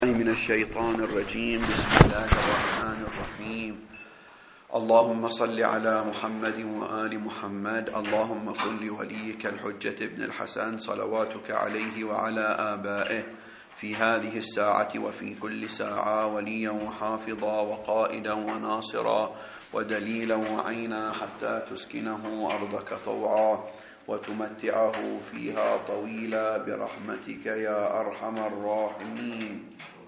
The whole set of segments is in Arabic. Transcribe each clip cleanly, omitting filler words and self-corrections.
من الشيطان الرجيم. بسم الله الرحمن الرحيم. اللهم صل على محمد وآل محمد. اللهم كن لوليك الحجة ابن الحسن صلواتك عليه وعلى آبائه في هذه الساعة وفي كل ساعة وليا وحافظا وقائدا وناصرا ودليلا وعينا حتى تسكنه أرضك طوعا وتمتعه فيها طويلا برحمتك يا أرحم الراحمين.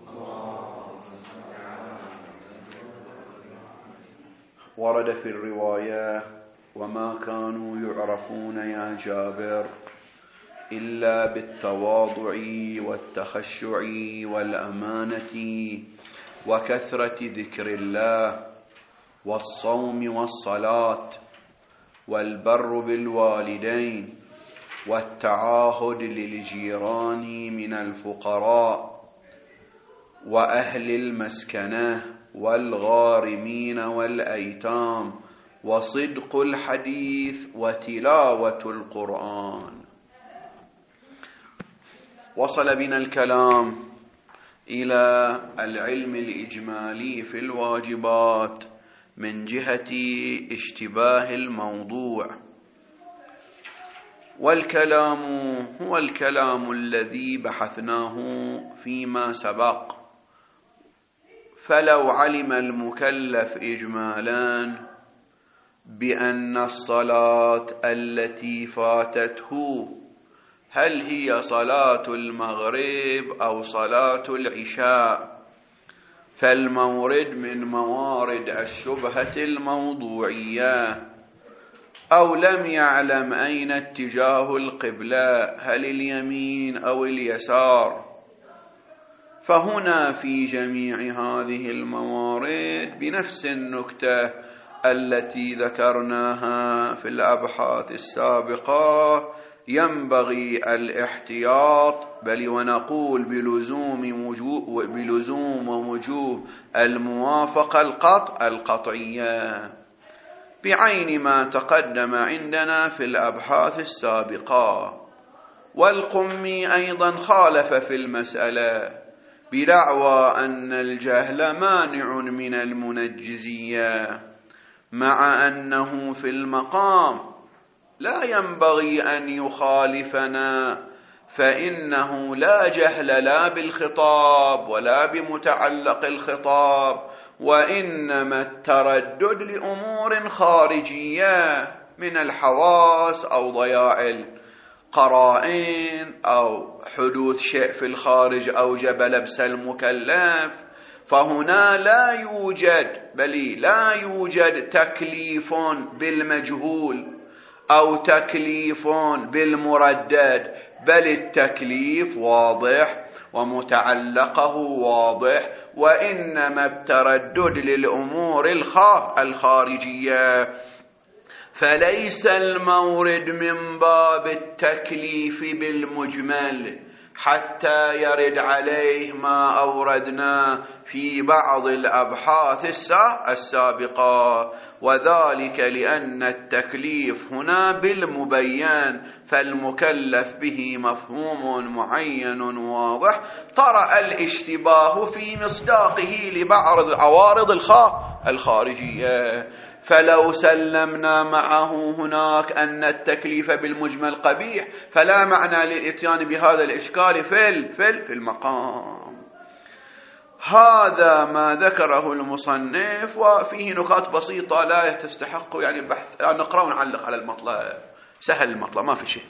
ورد في الرواية: وما كانوا يعرفون يا جابر إلا بالتواضع والتخشع والأمانة وكثرة ذكر الله والصوم والصلاة والبر بالوالدين والتعاهد للجيران من الفقراء وأهل المسكنة والغارمين والأيتام وصدق الحديث وتلاوة القرآن. وصل بنا الكلام إلى العلم الإجمالي في الواجبات من جهة اشتباه الموضوع، والكلام هو الكلام الذي بحثناه فيما سبق. فلو علم المكلف إجمالا بأن الصلاة التي فاتته هل هي صلاة المغرب أو صلاة العشاء، فالمورد من موارد الشبهة الموضوعية، أو لم يعلم أين اتجاه القبلة، هل اليمين أو اليسار، فهنا في جميع هذه الموارد بنفس النكتة التي ذكرناها في الأبحاث السابقة ينبغي الاحتياط، بل ونقول بلزوم ووجوب الموافقة القطعية بعين ما تقدم عندنا في الأبحاث السابقة. والقمي أيضا خالف في المسألة بدعوى أن الجهل مانع من المنجزية، مع أنه في المقام لا ينبغي أن يخالفنا، فإنه لا جهل لا بالخطاب ولا بمتعلق الخطاب، وإنما التردد لأمور خارجية من الحواس أو ضياع القرائن أو حدوث شيء في الخارج أوجب لبس المكلف. فهنا لا يوجد تكليف بالمجهول أو تكليف بالمردد، بل التكليف واضح ومتعلقه واضح، وإنما التردد للأمور الخارجية. فليس المورد من باب التكليف بالمجمل حتى يرد عليه ما أوردنا في بعض الأبحاث السابقة، وذلك لأن التكليف هنا بالمبين، فالمكلف به مفهوم معين واضح. طرأ الاشتباه في مصداقه لبعض العوارض الخارجية، فلو سلمنا معه هناك أن التكليف بالمجمل قبيح، فلا معنى للإتيان بهذا الإشكال في المقام. هذا ما ذكره المصنف، وفيه نقاط بسيطة لا تستحق يعني بحث، نقرأ ونعلق على المطلب. سهل المطلب، ما في شيء.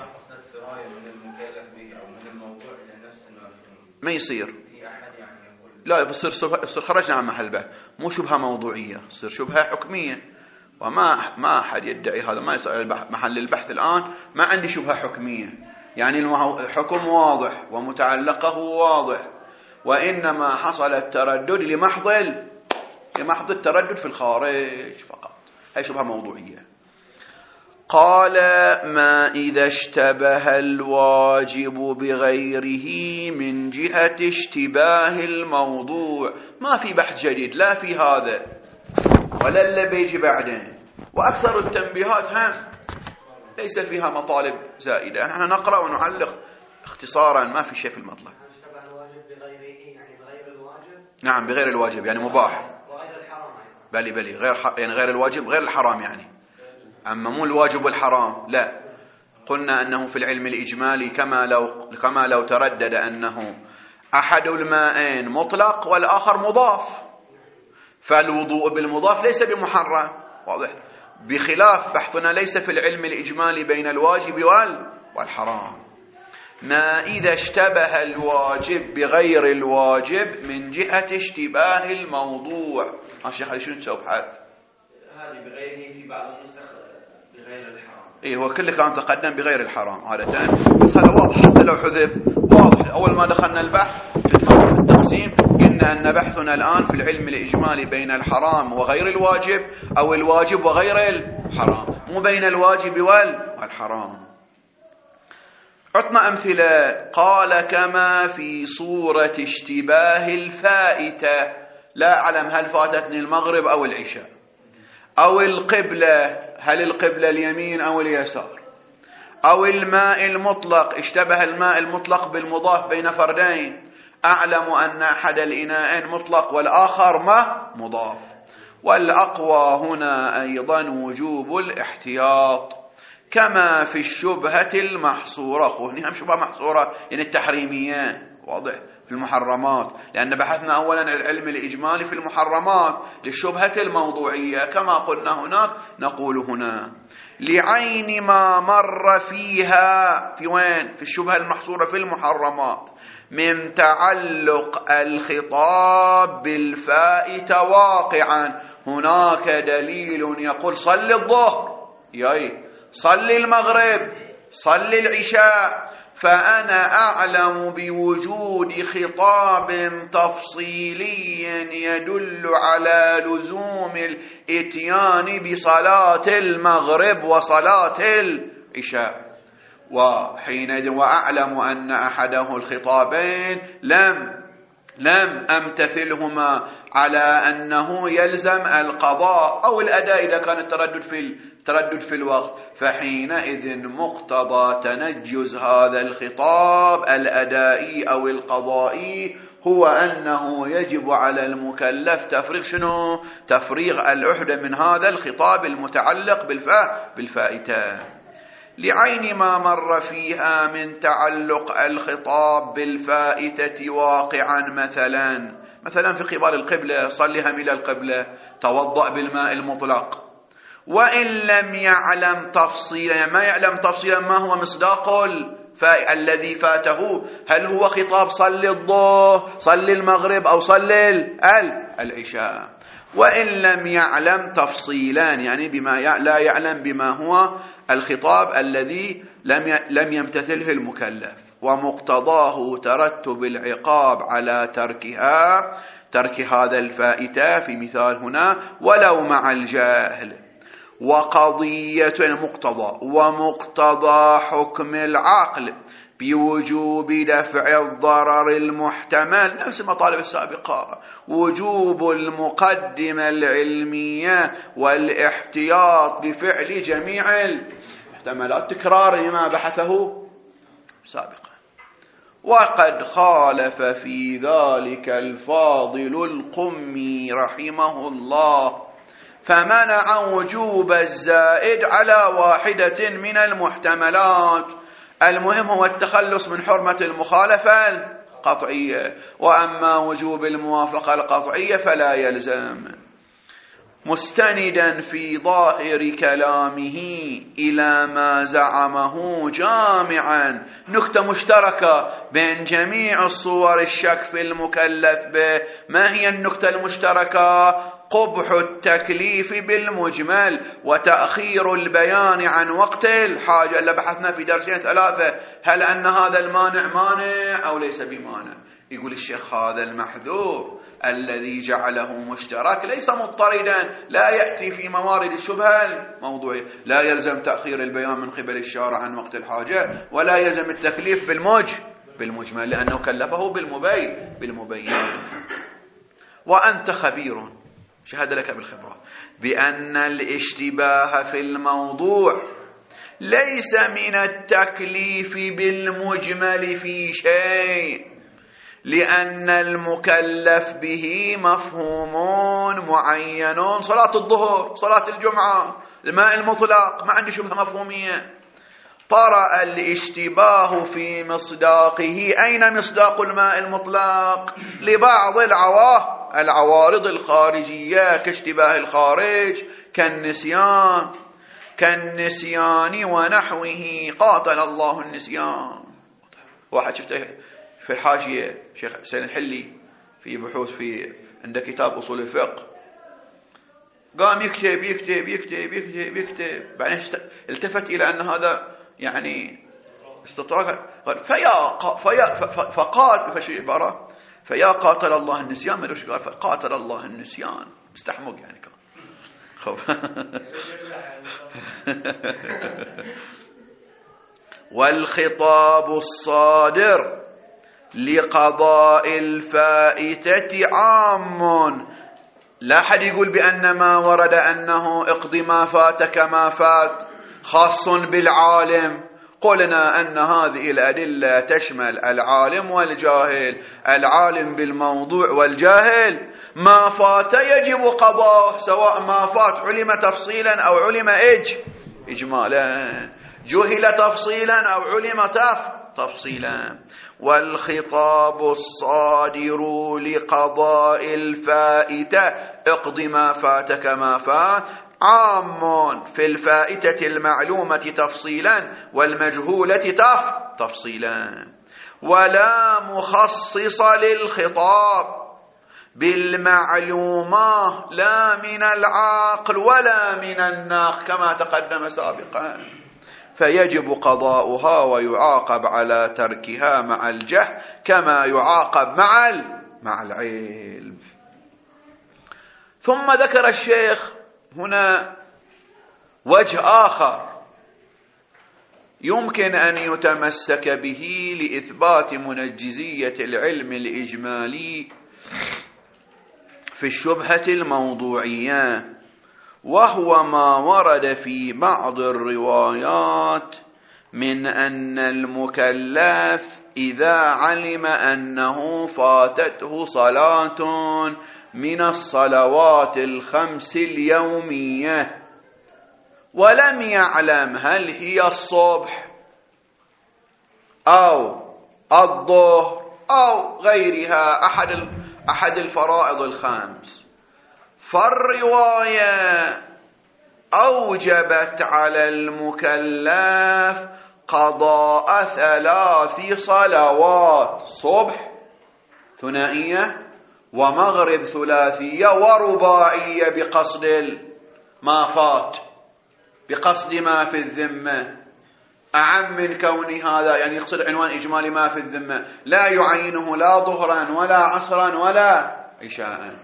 ما يصير، لا بصير خرجنا عن محل بحث، مو شبهة موضوعية، تصير شبهة حكمية، وما أحد يدعي هذا، ما يصير محل البحث الآن. ما عندي شبهة حكمية، يعني الحكم واضح ومتعلقه واضح، وإنما حصل التردد لمحض التردد في الخارج فقط، هي شبهة موضوعية. قال: ما إذا اشتبه الواجب بغيره من جهة اشتباه الموضوع. ما في بحث جديد لا في هذا ولا اللي بيجي بعدين، وأكثر التنبيهات هم ليس فيها مطالب زائدة. نحن نقرأ ونعلق اختصارا، ما في شيء في المطلب. نعم بغير الواجب يعني مباح. بلي يعني غير الواجب غير الحرام يعني. أما مو الواجب والحرام لا. قلنا أنه في العلم الإجمالي كما لو تردد أنه أحد المائين مطلق والآخر مضاف، فالوضوء بالمضاف ليس بمحرم، واضح؟ بخلاف بحثنا ليس في العلم الإجمالي بين الواجب والحرام. ما إذا اشتبه الواجب بغير الواجب من جهة اشتباه الموضوع. الشيخ علي شنو تسوي بحث؟ هذه بغيره في بعض النسخ بغير الحرام. هو كله كان تقدم بغير الحرام عادة، بس هذا واضح حتى لو حذف واضح. أول ما دخلنا البحث في التقسيم قلنا أن بحثنا الآن في العلم الإجمالي بين الحرام وغير الواجب أو الواجب وغير الحرام، مو بين الواجب والحرام. عطنا أمثلة. قال كما في صورة اشتباه الفائتة، لا أعلم هل فاتتني المغرب أو العشاء، أو القبلة هل القبلة اليمين أو اليسار، أو الماء المطلق اشتبه الماء المطلق بالمضاف بين فردين، أعلم أن أحد الإناءين مطلق والآخر ما مضاف. والأقوى هنا أيضا وجوب الاحتياط كما في الشبهة المحصورة. هنا هم شبهة محصورة يعني التحريمية، واضح، في المحرمات، لأن بحثنا أولا العلم الإجمالي في المحرمات للشبهة الموضوعية. كما قلنا هناك نقول هنا لعين ما مر فيها في وين؟ في الشبهة المحصورة في المحرمات من تعلق الخطاب بالفائت واقعا. هناك دليل يقول صل الظهر، صل المغرب، صل العشاء، فأنا أعلم بوجود خطاب تفصيلي يدل على لزوم الإتيان بصلاة المغرب وصلاة العشاء، وحينئذ وأعلم أن أحده الخطابين لم أمتثلهما على أنه يلزم القضاء أو الأداء إذا كان التردد في الوقت، فحينئذ مقتضى تنجز هذا الخطاب الأدائي أو القضائي هو أنه يجب على المكلف تفريغ العهدة من هذا الخطاب المتعلق بالفائتة. لعين ما مر فيها من تعلق الخطاب بالفائتة واقعا، مثلا في قبال القبلة صلها إلى القبلة، توضأ بالماء المطلق، وإن لم يعلم تفصيلا، ما يعلم تفصيلا ما هو مصداق الذي فاته، هل هو خطاب صل الظهر، صل المغرب، أو صل العشاء. وإن لم يعلم تفصيلا يعني بما لا يعلم بما هو الخطاب الذي لم يمتثله المكلف، ومقتضاه ترتب العقاب على ترك هذا الفائتة في مثال هنا ولو مع الجاهل. وقضية المقتضى ومقتضى حكم العقل بوجوب دفع الضرر المحتمل نفس المطالب السابقة، وجوب المقدمة العلمية والاحتياط بفعل جميع الاحتمالات، تكرار ما بحثه سابقا. وقد خالف في ذلك الفاضل القمي رحمه الله، فمنع وجوب الزائد على واحدة من المحتملات. المهم هو التخلص من حرمة المخالفة القطعية، وأما وجوب الموافقة القطعية فلا يلزم. مستندا في ظاهر كلامه إلى ما زعمه جامعا نكتة مشتركة بين جميع الصور الشك في المكلف به. ما هي النكتة المشتركة؟ قبح التكليف بالمجمل وتأخير البيان عن وقت الحاجة، اللي بحثنا في درسين ثلاثة، هل أن هذا المانع مانع أو ليس بمانع؟ يقول الشيخ هذا المحذور الذي جعله مشترك ليس مضطردا، لا يأتي في موارد الشبهة الموضوعية، لا يلزم تأخير البيان من قبل الشارع عن وقت الحاجة، ولا يلزم التكليف بالمجمل لأنه كلفه بالمبين. وأنت خبير، شهد لك بالخبرة، بأن الاشتباه في الموضوع ليس من التكليف بالمجمل في شيء، لأن المكلف به مفهوم معين. صلاة الظهر، صلاة الجمعة، الماء المطلق، ما عندي شبهة مفهومية. طرأ الاشتباه في مصداقه. أين مصداق الماء المطلق؟ لبعض العوارض الخارجية كاشتباه الخارج، كالنسيان ونحوه. قاتل الله النسيان. واحد شفته في الحاشية شيخ حسين الحلي في بحوث عنده كتاب أصول الفقه، قام يكتب بعدين التفت إلى أن هذا يعني استطراق، قال فقال بفشل عبارة فيا قاتل الله النسيان. ما قال فقاتل الله النسيان، مستحمق يعني كان والخطاب الصادر لقضاء الفائتة عام. لا أحد يقول بأن ما ورد أنه اقض ما فات كما فات خاص بالعالم. قلنا أن هذه الأدلة تشمل العالم والجاهل، العالم بالموضوع والجاهل. ما فات يجب قضاءه، سواء ما فات علم تفصيلا أو علم إجمالا، جهل تفصيلا أو علم تفصيلا. والخطاب الصادر لقضاء الفائتة اقض ما فات كما فات عام في الفائتة المعلومة تفصيلا والمجهولة تفصيلا، ولا مخصص للخطاب بالمعلومة لا من العقل ولا من الناقل كما تقدم سابقا، فيجب قضاؤها ويعاقب على تركها مع الجهل كما يعاقب مع العلم. ثم ذكر الشيخ هنا وجه آخر يمكن أن يتمسك به لإثبات منجزية العلم الإجمالي في الشبهة الموضوعية، وهو ما ورد في بعض الروايات من أن المكلف إذا علم أنه فاتته صلاة من الصلوات الخمس اليومية ولم يعلم هل هي الصبح أو الظهر أو غيرها أحد الفرائض الخمس، فالرواية أوجبت على المكلف قضاء 3 صلوات، صبح ثنائية ومغرب ثلاثية ورباعية بقصد ما فات، بقصد ما في الذمة، أعم من كون هذا يعني يقصد عنوان إجمالي ما في الذمة، لا يعينه لا ظهرا ولا عصرا ولا عشاء.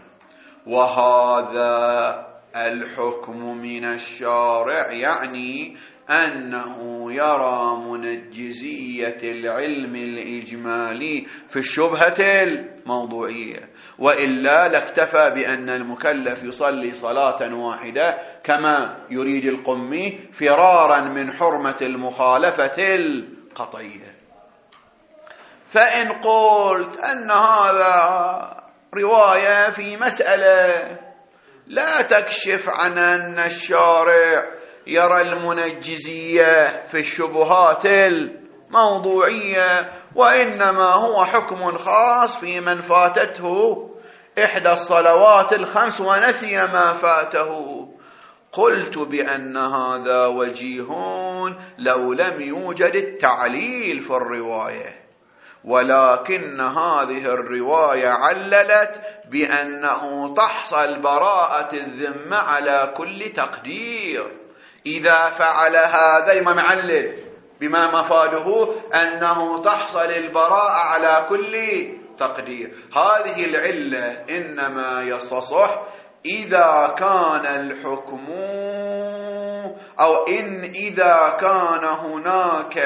وهذا الحكم من الشارع يعني أنه يرى منجزية العلم الإجمالي في الشبهة الموضوعية، وإلا لاكتفى بأن المكلف يصلي صلاة واحدة كما يريد القمي فرارا من حرمة المخالفة القطعية. فإن قلت أن هذا رواية في مسألة لا تكشف عن أن الشارع يرى المنجزية في الشبهات الموضوعية، وإنما هو حكم خاص في من فاتته إحدى الصلوات الخمس ونسي ما فاته، قلت بأن هذا وجيه لو لم يوجد التعليل في الرواية، ولكن هذه الرواية عللت بأنه تحصل براءة الذمة على كل تقدير إذا فعل هذا، ما معلل بما مفاده أنه تحصل البراءة على كل تقدير. هذه العلة إنما يستصح إذا كان الحكم أو إذا كان هناك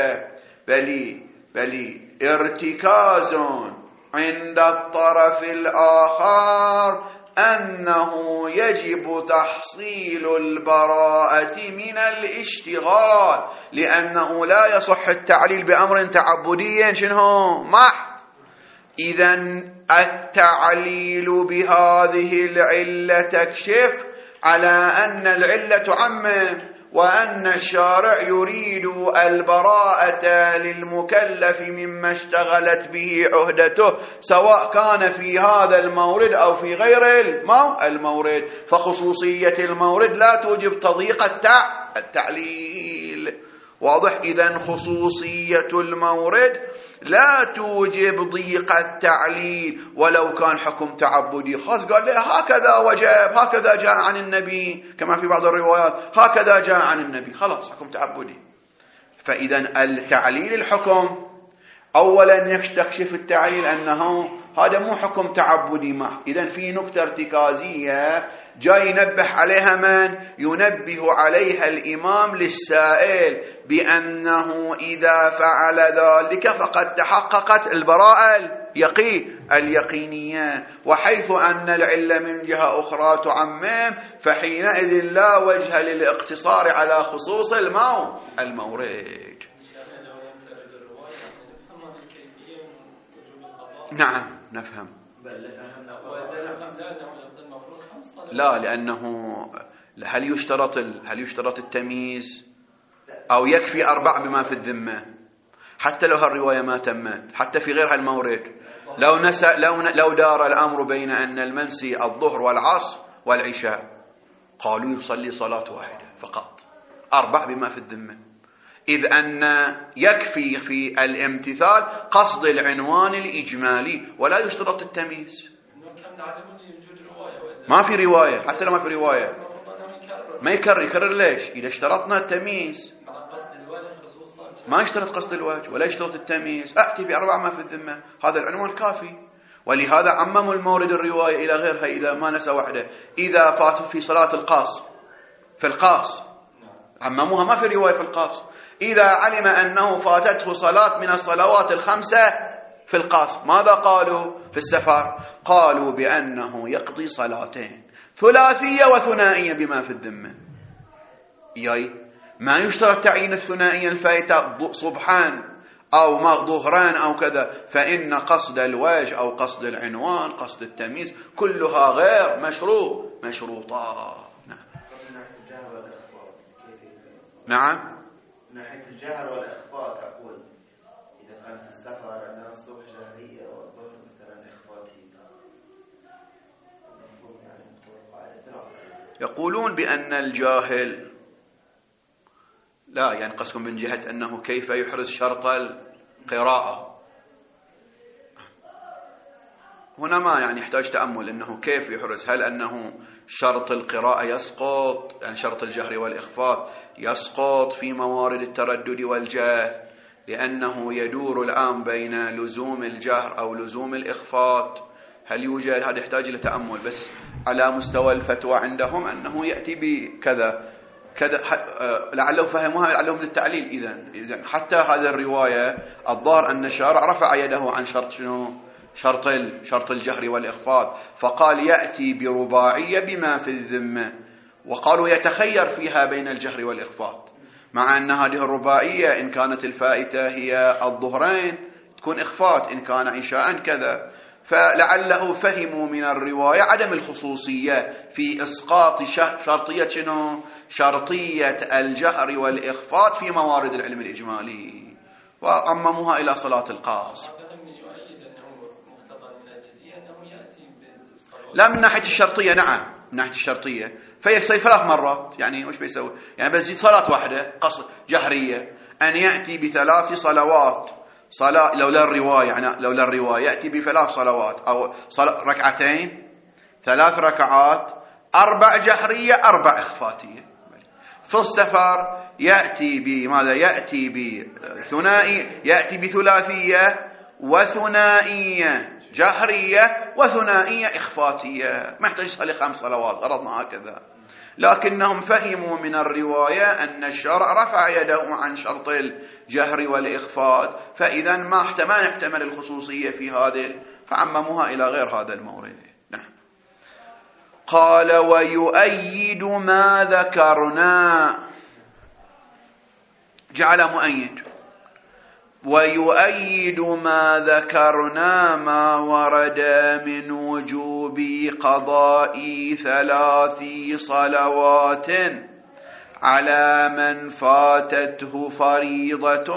بلي ارتكاز عند الطرف الآخر أنه يجب تحصيل البراءة من الاشتغال، لأنه لا يصح التعليل بأمر تعبدي شنو محض، إذن التعليل بهذه العلة تكشف على أن العلة تعمم، وأن الشارع يريد البراءة للمكلف مما اشتغلت به عهدته، سواء كان في هذا المورد أو في غير المورد. فخصوصية المورد لا توجب تضييق التعليل. واضح؟ إذن خصوصية المورد لا توجب ضيق التعليل، ولو كان حكم تعبدي خاص قال له هكذا وجب، هكذا جاء عن النبي، كما في بعض الروايات هكذا جاء عن النبي، خلاص حكم تعبدي. فإذن التعليل الحكم أولا يكشف التعليل أنه هذا مو حكم تعبدي محض. إذن في نكتة ارتكازية جاي ينبه عليها من؟ ينبه عليها الإمام للسائل بأنه إذا فعل ذلك فقد تحققت البراءة اليقينية، وحيث أن العلة من جهة أخرى تعمم، فحينئذ لا وجه للاقتصار على خصوص المورد. نعم نفهم. لا، لأنه هل يشترط التمييز أو يكفي 4 بما في الذمة؟ حتى لو هالرواية ما تمت، حتى في غير هالمورد، لو دار الأمر بين أن المنسي الظهر والعصر والعشاء، قالوا يصلي صلاة واحدة فقط، 4 بما في الذمة، إذ أن يكفي في الامتثال قصد العنوان الإجمالي ولا يشترط التمييز. ما في رواية، حتى لو ما في رواية ما يكرر ليش؟ إذا اشترطنا التمييز ما يشترط قصد الوجه ولا يشترط التمييز، أأتي ب4 ما في الذمة، هذا العنوان كافي. ولهذا عمموا المورد الرواية إلى غيرها إذا ما نسى وحده. إذا فات في صلاة القاص، في القاص عمموها، ما في رواية في القاص. إذا علم أنه فاتته صلاة من الصلوات ال5 في القاص، ماذا قالوا في السفر؟ قالوا بأنه يقضي صلاتين، ثلاثية وثنائية بما في الذمة. ما يشترط تعيين الثنائية الفائتة صبحان أو ظهران أو كذا، فإن قصد الوجه أو قصد العنوان، قصد التمييز، كلها غير مشروطة. نعم. من ناحية الجهر والإخفاء تقول إذا كان في السفر عندنا الصبح جهرية والظهر مثلا إخفاتي، يقولون بأن الجاهل لا، يعني قصدكم من جهة أنه كيف يحرز شرط القراءة. هنا ما يعني يحتاج تأمل أنه كيف يحرز، هل أنه شرط القراءة يسقط، يعني شرط الجهر والإخفاء يسقط في موارد التردد والجهل، لأنه يدور الآن بين لزوم الجهر أو لزوم الإخفاء، هل يوجد؟ هذا يحتاج إلى تأمل. بس على مستوى الفتوى عندهم أنه يأتي بكذا لعله فهموها لعلهم من التعليل. إذن حتى هذه الرواية الظاهر أن الشارع رفع يده عن شرط شرط الجهر والإخفاء، فقال يأتي برباعية بما في الذمة، وقالوا يتخير فيها بين الجهر والإخفاء، مع أن هذه الرباعية إن كانت الفائتة هي الظهرين تكون إخفاء، إن كان عشاء كذا. فلعله فهموا من الرواية عدم الخصوصية في إسقاط شرطية الجهر والإخفاء في موارد العلم الإجمالي، وعمموها إلى صلاة القاص. لا، من ناحية الشرطية، نعم من ناحية الشرطية، فيصير 3 مرات، يعني وش بيسوي؟ يعني بس صلاة واحدة قصد جهرية، أن يأتي ب3 صلوات، صلاة لولا الرواية، يعني لولا الرواية يأتي ب3 صلوات أو ركعتين، 3 ركعات، 4 جهرية 4 إخفاتية. في السفر يأتي بماذا؟ يأتي بثنائي، يأتي بثلاثية وثنائية جهرية وثنائية إخفاتية، ما يحتاج يصلي 5 صلوات، أردنا هكذا. لكنهم فهموا من الرواية أن الشرع رفع يده عن شرط الجهر والإخفاء، فإذا ما احتمل الخصوصية في هذه، فعمموها إلى غير هذا المورد. نعم. قال ويؤيد ما ذكرنا، جعل مؤيد، ويؤيد ما ذكرنا ما ورد من وجوب قضاء 3 صلوات على من فاتته فريضة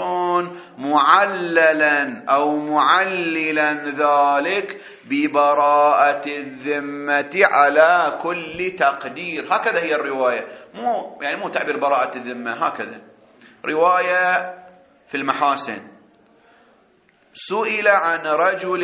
معللا أو معللا ذلك ببراءة الذمة على كل تقدير. هكذا هي الرواية، مو تعبير براءة الذمة، هكذا رواية في المحاسن. سئل عن رجل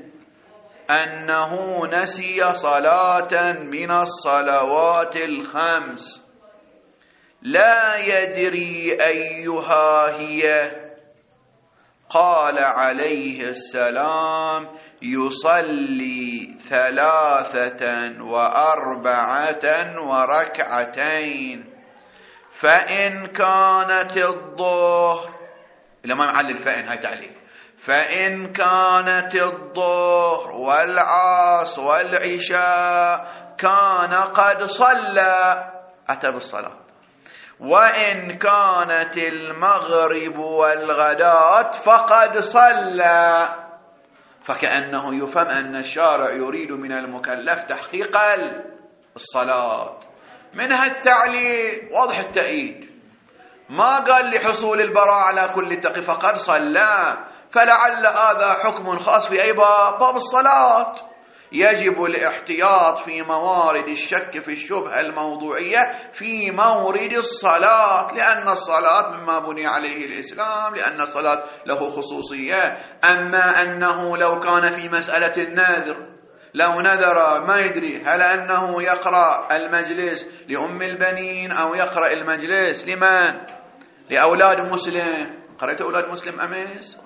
أنه نسي صلاة من الصلوات ال5 لا يدري أيها هي، قال عليه السلام: يصلي 3 و4 وركعتين، فإن كانت الظهر، إلا ما معلل فإن، هاي تعليل، فإن كانت الظهر والعصر والعشاء كان قد صلى، أتى بالصلاة، وإن كانت المغرب والغداة فقد صلى. فكأنه يفهم أن الشارع يريد من المكلف تحقيق الصلاة. منها التعليل واضح التأييد، ما قال لحصول البراءة على كل تقي فقد صلى، فلعل هذا حكم خاص في أي باب الصلاة. يجب الاحتياط في موارد الشك في الشبهة الموضوعية في مورد الصلاة، لأن الصلاة مما بني عليه الإسلام، لأن الصلاة له خصوصية. أما أنه لو كان في مسألة النذر، لو نذر ما يدري هل أنه يقرأ المجلس لأم البنين أو يقرأ المجلس لمن؟ لأولاد مسلم. قرأت أولاد مسلم أمس؟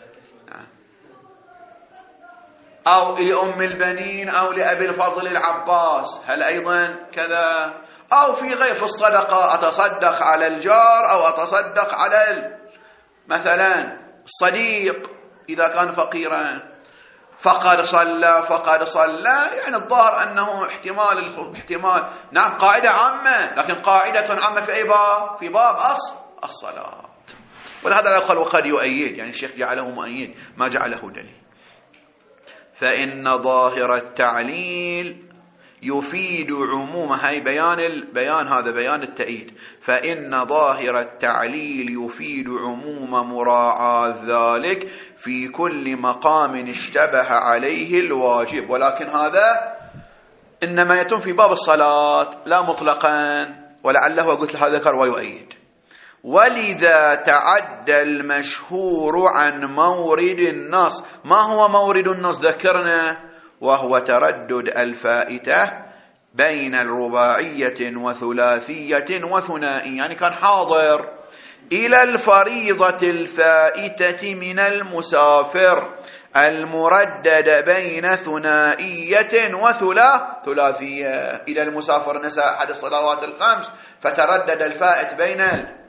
أو لأم البنين أو لأبي الفضل العباس، هل أيضا كذا؟ أو في غير في الصدقة، أتصدق على الجار أو أتصدق على مثلا الصديق إذا كان فقيرا، فقد صلى، يعني الظاهر أنه احتمال نعم قاعدة عامة، لكن قاعدة عامة في أي باب؟ في باب الصلاة. ولهذا لا يقال وقد يؤيد، يعني الشيخ جعله مؤيد ما جعله دليل. فإن ظاهر التعليل يفيد عموم، هاي بيان هذا بيان التأييد. فإن ظاهر التعليل يفيد عموم مراعاة ذلك في كل مقام اشتبه عليه الواجب، ولكن هذا إنما يتم في باب الصلاة لا مطلقا، ولعله قلت هذا ذكر ويؤيد. ولذا تعدى المشهور عن مورد النص. ما هو مورد النص؟ ذكرنا، وهو تردد الفائتة بين الرباعية وثلاثية وثنائية، يعني كان حاضر إلى الفريضة الفائتة من المسافر المردد بين ثنائية وثلاثية. إلى المسافر نسى أحد الصلوات ال5 فتردد الفائت بين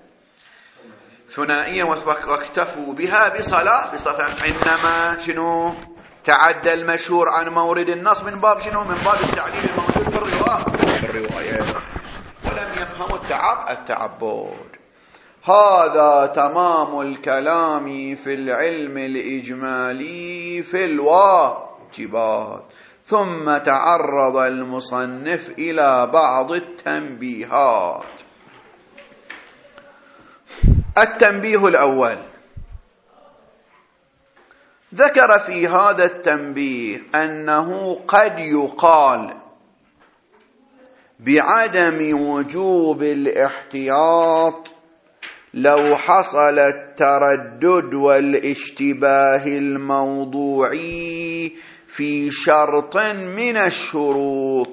ثنائية واكتفوا بها بصلاة. إنما شنو؟ تعدى المشهور عن مورد النص من باب شنو؟ من باب التعليل الموجود في الرواية، ولم يفهموا التعبد. هذا تمام الكلام في العلم الإجمالي في الواجبات. ثم تعرض المصنف إلى بعض التنبيهات. التنبيه الأول، ذكر في هذا التنبيه أنه قد يقال بعدم وجوب الاحتياط لو حصل التردد والاشتباه الموضوعي في شرط من الشروط،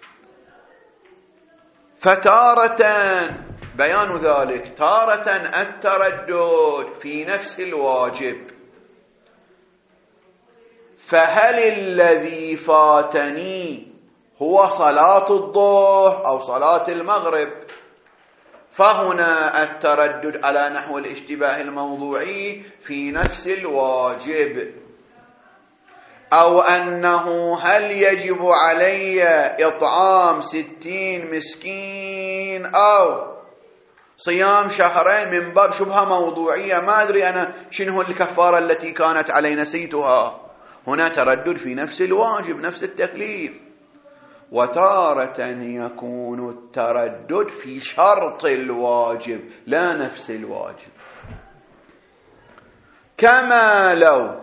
فتارة بيان ذلك، تارة التردد في نفس الواجب. فهل الذي فاتني هو صلاة الظهر أو صلاة المغرب؟ فهنا التردد على نحو الاشتباه الموضوعي في نفس الواجب. أو أنه هل يجب علي إطعام 60 مسكين أو صيام شهرين من باب شبهة موضوعية، ما أدري أنا شنو الكفارة التي كانت علي نسيتها. هنا تردد في نفس الواجب، نفس التكليف. وتارة يكون التردد في شرط الواجب لا نفس الواجب، كما لو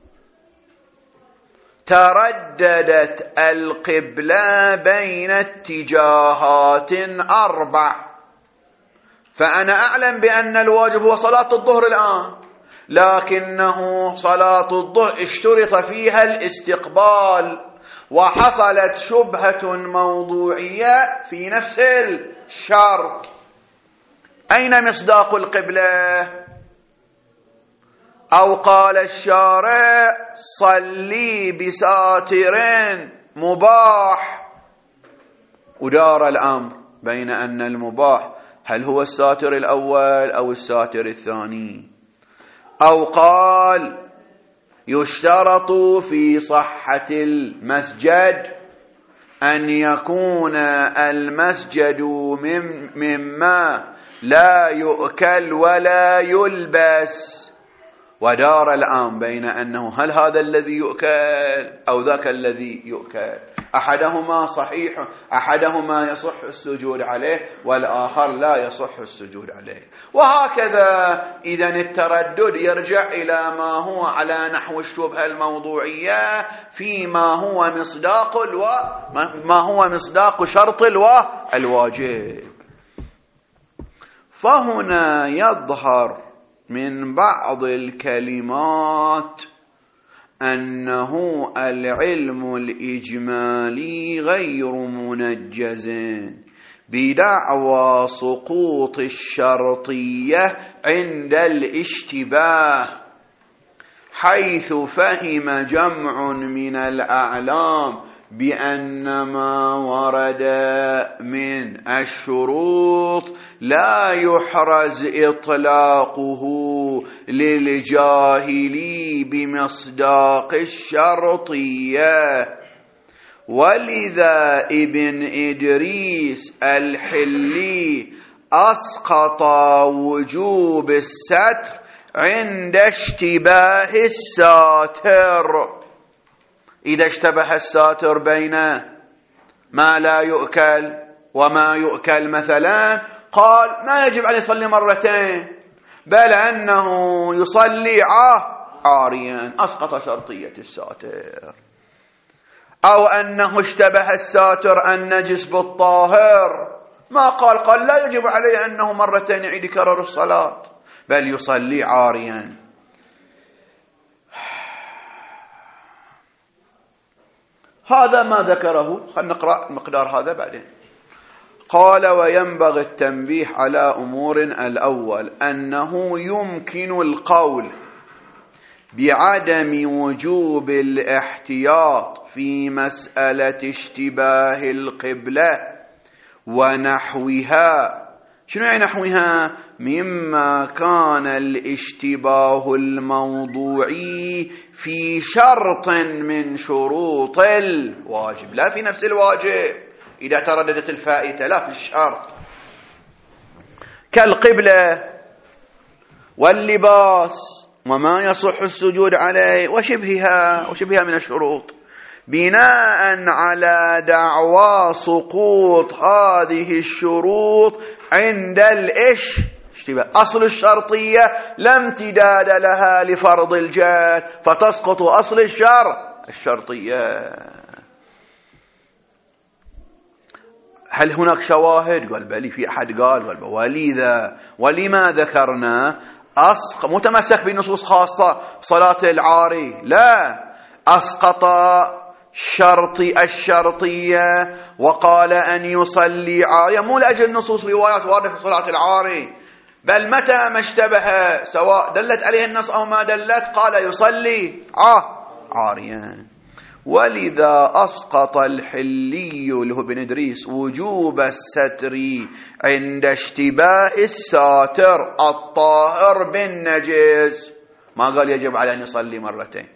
ترددت القبلة بين اتجاهات 4، فأنا أعلم بأن الواجب هو صلاة الظهر الآن، لكنه صلاة الظهر اشترط فيها الاستقبال، وحصلت شبهة موضوعية في نفس الشرط. أين مصداق القبلة؟ أو قال الشارع صلي بساتر مباح، ودار الأمر بين أن المباح هل هو الساتر الأول أو الساتر الثاني. أو قال يشترط في صحة المسجد أن يكون المسجد مما لا يؤكل ولا يلبس، ودار الآن بين أنه هل هذا الذي يؤكل أو ذاك الذي يؤكل، أحدهما صحيح، أحدهما يصح السجود عليه والآخر لا يصح السجود عليه. وهكذا إذن التردد يرجع إلى ما هو على نحو الشبهة الموضوعية فيما هو مصداق شرط الواجب. فهنا يظهر من بعض الكلمات أنه العلم الإجمالي غير منجز بدعوى سقوط الشرطية عند الاشتباه، حيث فهم جمع من الأعلام بأن ما ورد من الشروط لا يحرز إطلاقه للجاهلي بمصداق الشرطية. ولذا ابن إدريس الحلي أسقط وجوب الستر عند اشتباه الساتر. إذا اشتبه الساتر بين ما لا يؤكل وما يؤكل مثلا، قال ما يجب أن يصلي مرتين، بل أنه يصلي عاريا، أسقط شرطية الساتر. أو أنه اشتبه الساتر النجس بالطاهر، ما قال لا يجب عليه أنه مرتين يعيد كرر الصلاة، بل يصلي عاريا. هذا ما ذكره، خلينا نقرأ مقدار هذا بعدين. قال وينبغي التنبيه على أمور. الأول أنه يمكن القول بعدم وجوب الاحتياط في مسألة اشتباه القبلة ونحوها. شنو يعني نحوها؟ مما كان الاشتباه الموضوعي في شرط من شروط الواجب، لا في نفس الواجب. إذا ترددت الفائتة لا في الشرط، كالقبلة واللباس وما يصح السجود عليه وشبهها من الشروط، بناء على دعوى سقوط هذه الشروط عند الاشتباه. أصل الشرطية لا امتداد لها لفرض الجهل، فتسقط أصل الشرطية. هل هناك شواهد؟ قال بلي، في أحد قال ولذا ولما ذكرنا متمسك بنصوص خاصة صلاة العاري، لا، أسقط الشرطية وقال أن يصلي عاريا، مو لأجل نصوص روايات واردة في صلاة العاري، بل متى ما اشتبه سواء دلت عليه النص أو ما دلت قال يصلي عاريا. ولذا أسقط الحلي اللي هو بن إدريس وجوب الستر عند اشتباه الساتر الطاهر بالنجس، ما قال يجب على أن يصلي مرتين.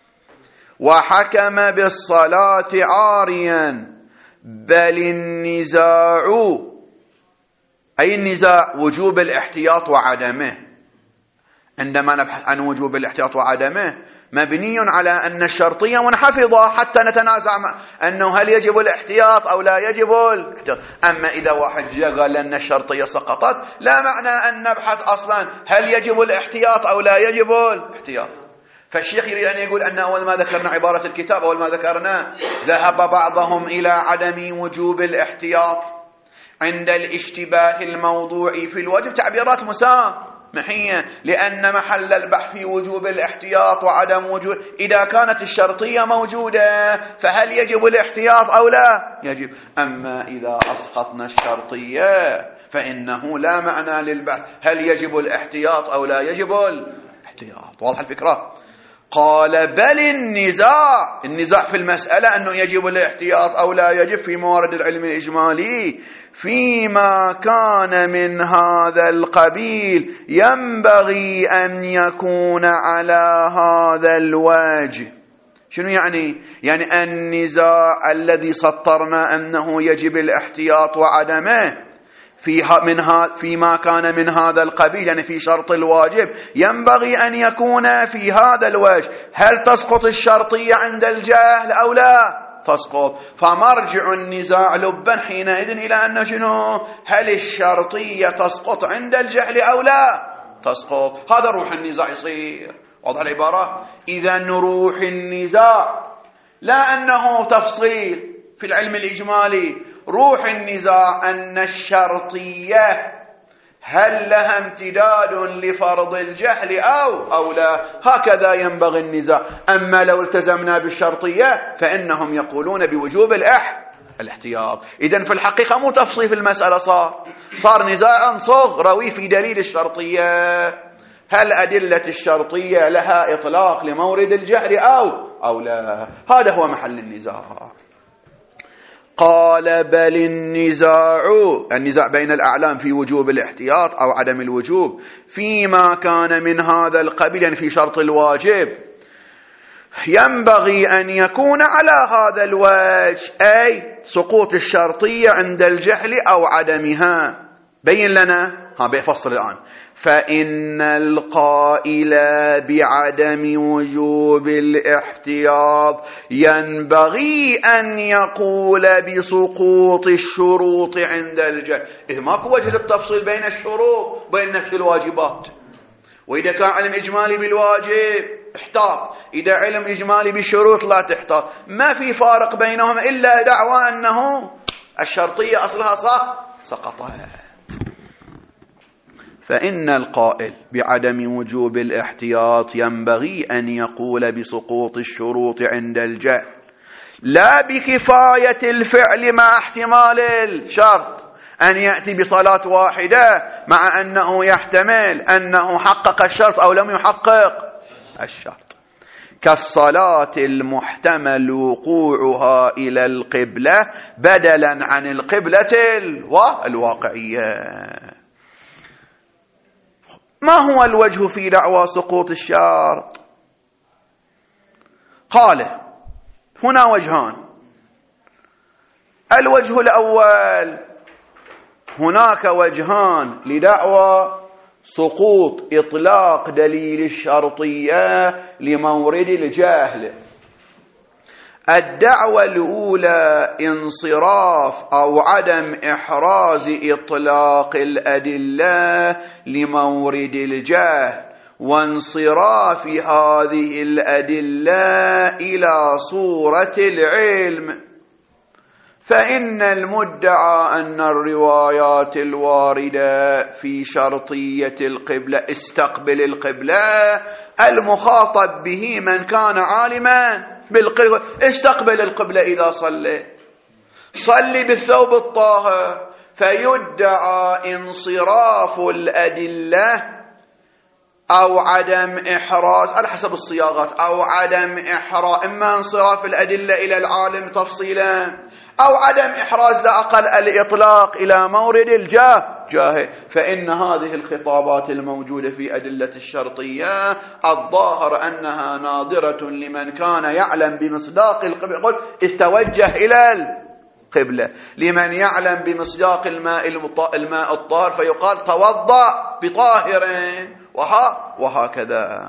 وحكم بالصلاة عاريا، بل النزاع أي النزاع؟ وجوب الاحتياط وعدمه. عندما نبحث عن وجوب الاحتياط وعدمه مبني على أن الشرطية منحفظة حتى نتنازع أنه هل يجب الاحتياط أو لا يجب الاحتياط. أما إذا واحد قال أن الشرطية سقطت، لا معنى أن نبحث أصلا هل يجب الاحتياط أو لا يجب الاحتياط. فالشيخ يريد أن يقول أن أول ما ذكرنا عبارة الكتاب، أول ما ذكرنا ذهب بعضهم إلى عدم وجوب الاحتياط عند الاشتباه الموضوعي في الواجب. تعبيرات مسامحية، لأن محل البحث في وجوب الاحتياط وعدم وجوب. إذا كانت الشرطية موجودة فهل يجب الاحتياط أو لا يجب. أما إذا أسقطنا الشرطية فإنه لا معنى للبحث هل يجب الاحتياط أو لا يجب الاحتياط. واضح الفكرة؟ قال بل النزاع في المسألة أنه يجب الاحتياط أو لا يجب في موارد العلم الإجمالي فيما كان من هذا القبيل ينبغي أن يكون على هذا الوجه. شنو يعني؟ يعني النزاع الذي سطرنا أنه يجب الاحتياط وعدمه فيما كان من هذا القبيل، يعني في شرط الواجب، ينبغي أن يكون في هذا الوجه. هل تسقط الشرطية عند الجهل أو لا تسقط؟ فمرجع النزاع لبا حينئذ إلى أن شنو؟ هل الشرطية تسقط عند الجهل أو لا تسقط؟ هذا روح النزاع يصير. واضح العبارة؟ إذا روح النزاع لا أنه تفصيل في العلم الإجمالي، روح النزاع أن الشرطية هل لها امتداد لفرض الجهل أو لا. هكذا ينبغي النزاع. أما لو التزمنا بالشرطية فإنهم يقولون بوجوب الاحتياط. إذن في الحقيقة مو تفصيل في المسألة، صار نزاعا صغروي في دليل الشرطية. هل أدلة الشرطية لها إطلاق لمورد الجهل أو لا؟ هذا هو محل النزاع. قال بل النزاع بين الأعلام في وجوب الاحتياط أو عدم الوجوب فيما كان من هذا القبيل، يعني في شرط الواجب، ينبغي أن يكون على هذا الوجه، أي سقوط الشرطية عند الجهل أو عدمها. بين لنا، بيفصل الآن. فإن القائل بعدم وجوب الاحتياط ينبغي أن يقول بسقوط الشروط عند الجهل. إذا ماكو وجه للتفصيل بين الشروط بين نفس الواجبات. وإذا كان علم إجمالي بالواجب احتاط، إذا علم إجمالي بالشروط لا تحتاط. ما في فارق بينهم إلا دعوى أنه الشرطية أصلها سقطت. فإن القائل بعدم وجوب الاحتياط ينبغي أن يقول بسقوط الشروط عند الجهل، لا بكفاية الفعل مع احتمال الشرط. أن يأتي بصلاة واحدة مع أنه يحتمل أنه حقق الشرط أو لم يحقق الشرط، كالصلاة المحتمل وقوعها إلى القبلة بدلا عن القبلة الواقعية. ما هو الوجه في دعوى سقوط الشرط؟ قال هنا وجهان. الوجه الأول، هناك وجهان لدعوى سقوط إطلاق دليل الشرطية لمورد الجهل. الدعوة الأولى انصراف أو عدم إحراز إطلاق الأدلة لمورد الجهل، وانصراف هذه الأدلة إلى صورة العلم. فإن المدعى أن الروايات الواردة في شرطية القبلة استقبل القبلة، المخاطب به من كان عالما بالقبلة، استقبل القبلة إذا صلي بالثوب الطاهر. فيدعى انصراف الأدلة أو عدم إحراز على حسب الصياغات، أو عدم إحراز، إما انصراف الأدلة إلى العالم تفصيلا، أو عدم إحراز لا أقل الإطلاق إلى مورد الجاهل. فإن هذه الخطابات الموجودة في أدلة الشرطية الظاهر أنها ناظرة لمن كان يعلم بمصداق القبلة، يقول اتوجه إلى القبلة. لمن يعلم بمصداق الماء الطاهر فيقال توضأ بطاهر وهكذا.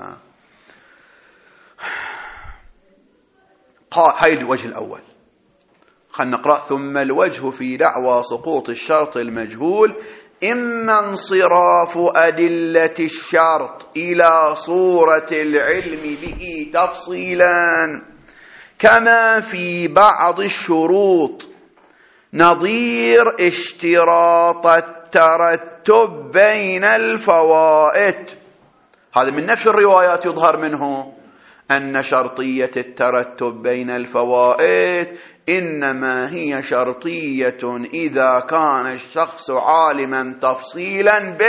هاي الوجه الأول. خلنا نقرأ. ثم الوجه في دعوى سقوط الشرط المجهول إما انصراف أدلة الشرط إلى صورة العلم به تفصيلا كما في بعض الشروط نظير اشتراط الترتب بين الفوائد. هذا من نفس الروايات يظهر منه أن شرطية الترتب بين الفوائد إنما هي شرطية إذا كان الشخص عالما تفصيلا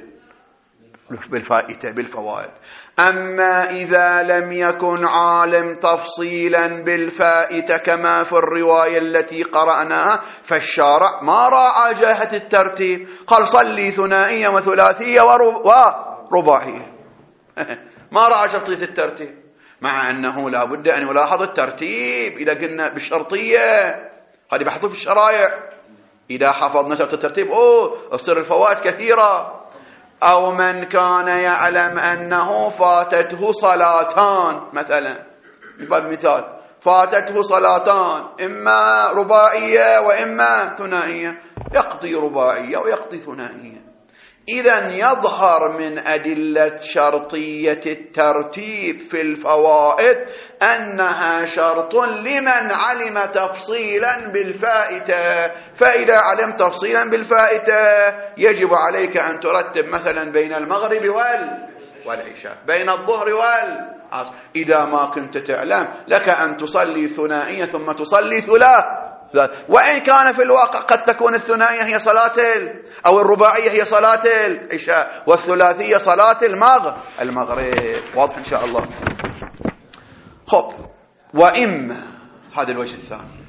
بالفوائد. أما إذا لم يكن عالم تفصيلا بالفائدة كما في الرواية التي قرأناها فالشارع ما راعى جهة الترتيب، قال صلي ثنائية وثلاثية ورباعية ما راعى شرطية الترتيب، مع أنه لا بد أن يلاحظ الترتيب. إذا قلنا بالشرطية هذه بحثوا في الشرائع، إذا حفظنا شرط الترتيب تصير الفوائد كثيرة. أو من كان يعلم أنه فاتته صلاتان مثلا، باب مثال فاتته صلاتان إما رباعية وإما ثنائية، يقضي رباعية ويقضي ثنائية. إذن يظهر من أدلة شرطية الترتيب في الفوائد أنها شرط لمن علم تفصيلا بالفائدة. فإذا علمت تفصيلا بالفائدة يجب عليك أن ترتب مثلا بين المغرب والعشاء، بين الظهر والعصر. إذا ما كنت تعلم لك أن تصلي ثنائية ثم تصلي ثلاث، وإن كان في الواقع قد تكون الثنائية هي صلاة أو الرباعية هي صلاة العشاء والثلاثية صلاة المغرب. واضح إن شاء الله. خب، وإما هذا الوجه الثاني.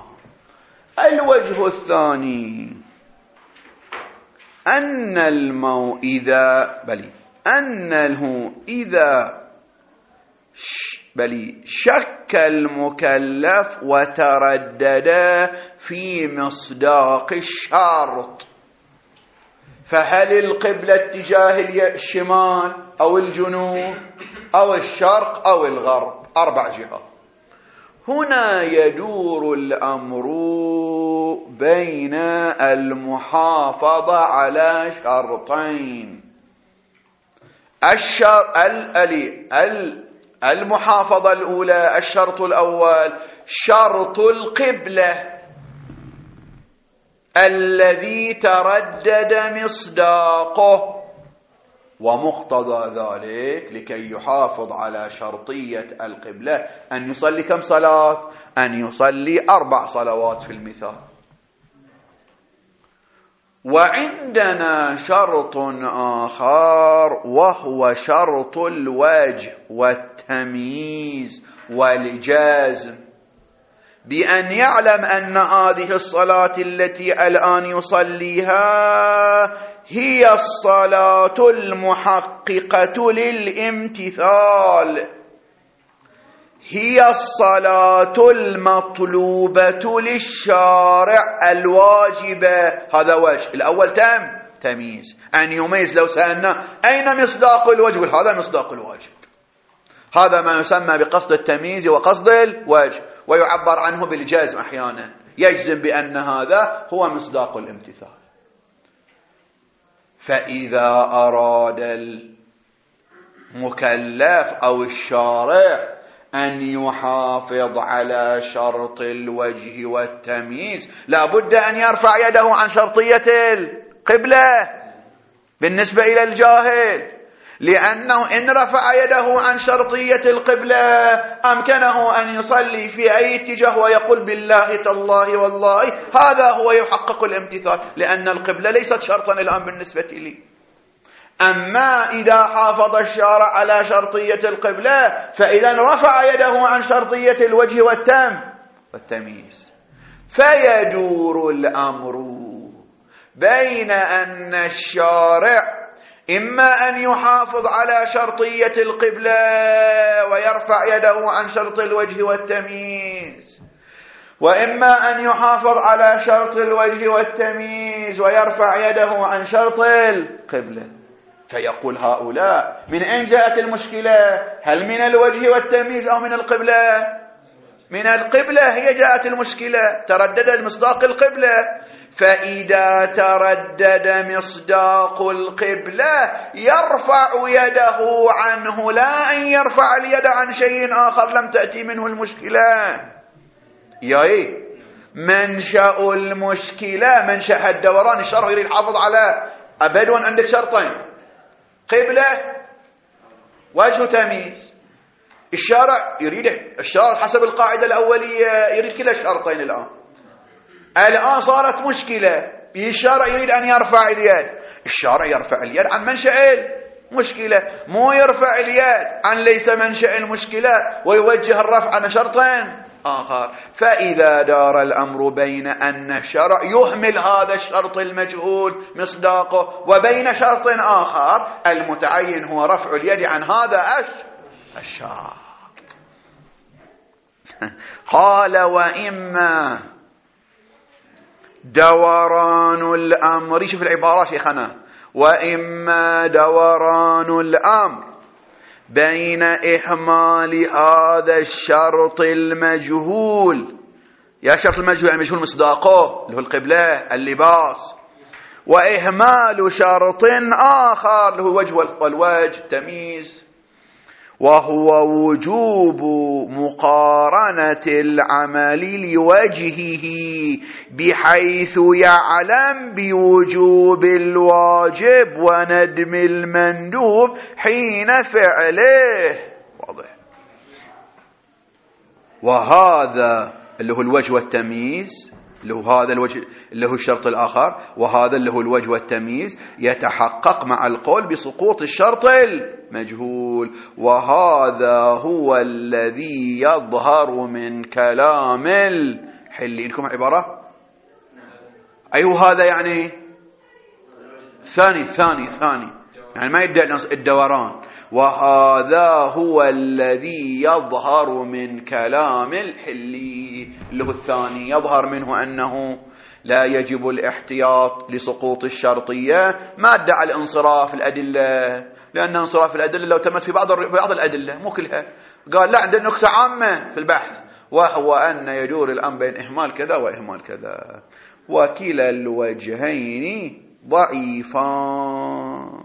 الوجه الثاني أنه إذا شك المكلف وتردد في مصداق الشرط، فهل القبلة اتجاه الشمال أو الجنوب أو الشرق أو الغرب، 4 جهات. هنا يدور الأمر بين المحافظة على شرطين. المحافظة الأولى، الشرط الأول شرط القبلة الذي تردد مصداقه، ومقتضى ذلك لكي يحافظ على شرطية القبلة أن يصلي كم صلاة؟ أن يصلي 4 صلوات في المثال. وعندنا شرط آخر وهو شرط الوجه والتمييز والجزم، بأن يعلم أن هذه الصلاة التي الآن يصليها هي الصلاة المحققة للامتثال، هي الصلاة المطلوبة للشارع الواجبة. هذا وجه الأول تمييز، أن يميز. لو سألنا أين مصداق الوجه، هذا مصداق الواجب. هذا ما يسمى بقصد التمييز وقصد الوجه، ويعبر عنه بالجزم أحيانا، يجزم بأن هذا هو مصداق الامتثال. فإذا أراد المكلف أو الشارع أن يحافظ على شرط الوجه والتمييز لا بد أن يرفع يده عن شرطية القبلة بالنسبة إلى الجاهل، لأنه إن رفع يده عن شرطية القبلة أمكنه أن يصلي في أي اتجاه ويقول بالله تالله والله هذا هو يحقق الامتثال، لأن القبلة ليست شرطا الآن بالنسبة لي. أما إذا حافظ الشارع على شرطية القبلة فإذا رفع يده عن شرطية الوجه والتمييز. فيدور الأمر بين أن الشارع إما أن يحافظ على شرطية القبلة ويرفع يده عن شرط الوجه والتمييز، وإما أن يحافظ على شرط الوجه والتمييز ويرفع يده عن شرط القبلة. فيقول هؤلاء من أين جاءت المشكلة؟ هل من الوجه والتمييز أو من القبلة؟ من القبلة هي جاءت المشكلة، تردد مصداق القبلة. فإذا تردد مصداق القبلة يرفع يده عنه، لا أن يرفع اليد عن شيء آخر لم تأتي منه المشكلة. ياي منشأ المشكلة منشأ الدوران. الشرع يريد يحافظ على أبدوا عندك شرطين: قبلة وجه تمييز. الشارع حسب القاعدة الأولية يريد كلا الشرطين. الآن صارت مشكلة، الشارع يريد أن يرفع اليد. الشارع يرفع اليد عن منشأ المشكلة، مو يرفع اليد عن ليس منشأ المشكلة ويوجه الرفع عن شرطين آخر. فإذا دار الأمر بين أن الشرع يهمل هذا الشرط المجهول مصداقه وبين شرط آخر، المتعين هو رفع اليد عن هذا الشرط. قال: وإما دوران الأمر. شوف العبارة شيخنا: وإما دوران الأمر بين إحمال هذا الشرط المجهول، يا شرط المجهول يعني مجهول مصداقه اللي هو القبلة اللباس، وإهمال شرط آخر اللي هو الوجه والوجه تمييز، وهو وجوب مقارنة العمل لوجهه بحيث يعلم بوجوب الواجب وندم المندوب حين فعله. واضح. وهذا اللي هو الوجه والتمييز، اللي هو هذا الوجه اللي هو الشرط الآخر، وهذا اللي هو الوجه والتمييز يتحقق مع القول بسقوط الشرط المجهول. وهذا هو الذي يظهر من كلام الحلي. لكم عبارة؟ أيوه هذا يعني ثاني يعني ما يدعي الدوران. وهذا هو الذي يظهر من كلام الحلي اللي هو الثاني، يظهر منه أنه لا يجب الاحتياط لسقوط الشرطية ما ادعى الانصراف الأدلة، لأن انصراف الأدلة لو تمت في بعض الأدلة مو كلها. قال لا، عندنا نكتة عامة في البحث، وهو أن يدور الأمر بين إهمال كذا وإهمال كذا، وكلا الوجهين ضعيفان.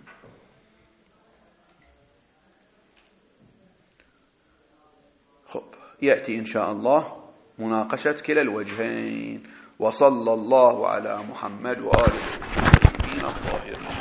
يأتي إن شاء الله مناقشة كلا الوجهين. وصلى الله على محمد وآله الطاهرين الطاهرين.